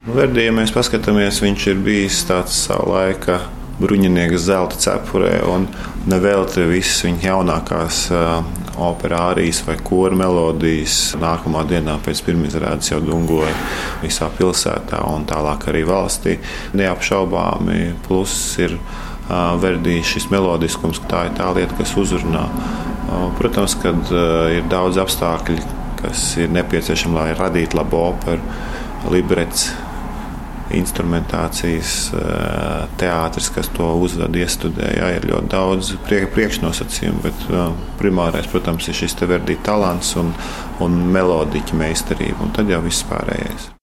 Verdi, ja mēs paskatāmies, viņš ir bijis tāds savu laika bruņinieks zelta cepurē, un nevelti visas viņa jaunākās operārijas vai kora melodijas nākamā dienā pēc pirmizrādes jau dungoja visā pilsētā un tālāk arī valstī. Neapšaubāmi pluss ir Verdi šis melodiskums, tā ir tā lieta, kas uzrunā. Protams, kad ir daudz apstākļi, kas ir nepieciešami, lai radītu labu operu, librets, instrumentācijas, teātris, kas to uzveda, iestudē. Jā, ir ļoti daudz priekšnosacījumu, bet primārais, protams, ir šis Verdi talants un melodiķa meistarība, un tad jau viss pārējais.